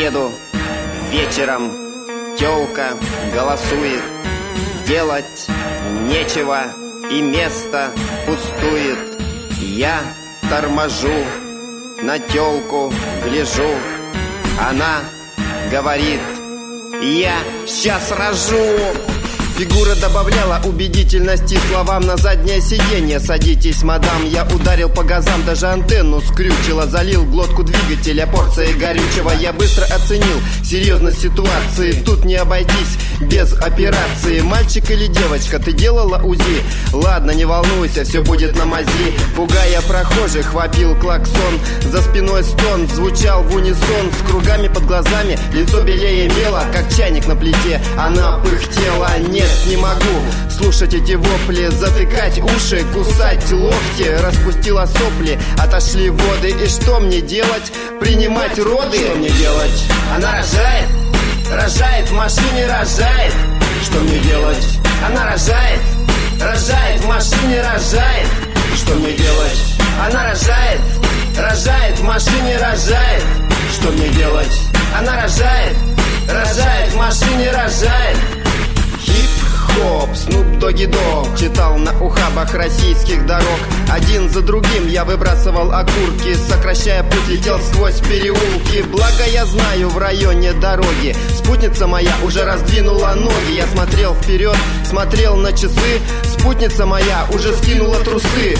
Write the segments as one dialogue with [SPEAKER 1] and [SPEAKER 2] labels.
[SPEAKER 1] среду вечером тёлка голосует. Делать нечего и место пустует. Я торможу, на тёлку гляжу. Она говорит: я щас рожу. Фигура добавляла убедительности словам на заднее сиденье. Садитесь, мадам, я ударил по газам, даже антенну скрючила. Залил глотку двигателя порцией горючего. Я быстро оценил серьезность ситуации. Тут не обойтись без операции. Мальчик или девочка, ты делала УЗИ? Ладно, не волнуйся, все будет на мази. Пугая прохожих, вопил клаксон. За спиной стон звучал в унисон. С кругами под глазами, лицо белее мела, как чайник на плите. Она пыхтела: нет, не могу слушать эти вопли, затыкать уши, кусать локти. Распустила сопли, отошли воды. И что мне делать? Принимать роды? Что мне делать? Она рожает, рожает в машине, рожает. Что мне делать? Она рожает, рожает в машине, рожает. Что мне делать? Она рожает, рожает в машине, рожает. Что мне делать? Она рожает, рожает в машине, рожает. Хип-хоп, Snoop Doggy Dogg читал на ухабах российских дорог. Один за другим я выбрасывал окурки, сокращая путь, летел сквозь переулки. Благо я знаю в районе дороги спутница моя уже раздвинула ноги. Я смотрел вперед, смотрел на часы. Спутница моя уже скинула трусы.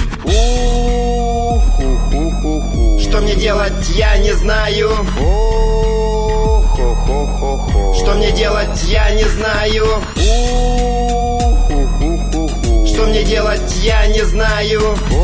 [SPEAKER 1] Что мне делать, я не знаю. Что мне делать, я не знаю. Что мне делать, я не знаю.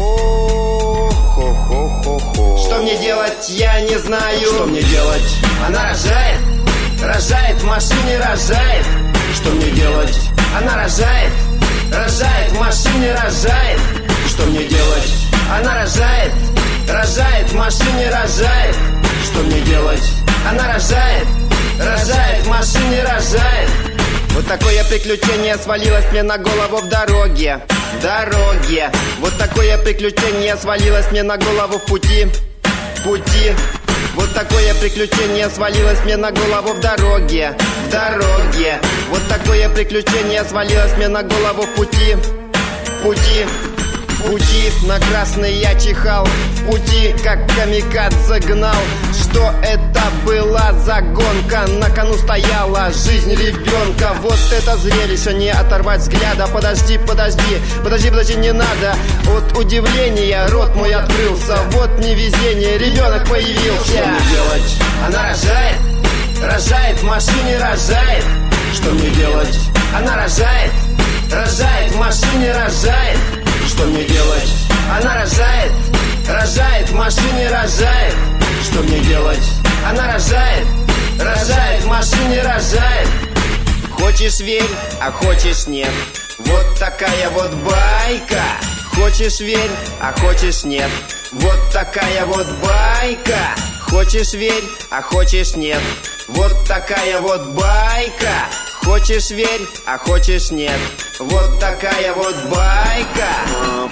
[SPEAKER 1] Что мне делать, я не знаю. Что мне делать? Она рожает, рожает в машине, рожает. Что мне делать? Она рожает, рожает в машине, рожает. Что мне делать? Она рожает, рожает в машине, рожает. Что мне делать? Она рожает, рожает в машине, рожает. Вот такое приключение свалилось мне на голову в дороге. В дороге. Вот такое приключение свалилось мне на голову в пути. В пути. Вот такое приключение свалилось мне на голову в дороге. В дороге. Вот такое приключение свалилось мне на голову в пути. В пути. В пути на красный я чихал. В пути, как камикадзе гнал. Что это была за гонка? На кону стояла жизнь ребенка. Вот это зрелище, не оторвать взгляда. Подожди, подожди, подожди, подожди, не надо. От удивления рот мой открылся. Вот невезение, ребенок появился. Что мне делать? Она рожает, рожает в машине, рожает. Что мне делать? Она рожает, рожает в машине, рожает. Что мне делать? Она рожает, рожает в машине, рожает. Что мне делать? Она рожает, рожает в машине, рожает. Хочешь верь, а хочешь нет. Вот такая вот байка. Хочешь верь, а хочешь нет. Вот такая вот байка. Хочешь верь, а хочешь нет. Вот такая вот байка. Хочешь верь, а хочешь нет. Вот такая вот байка.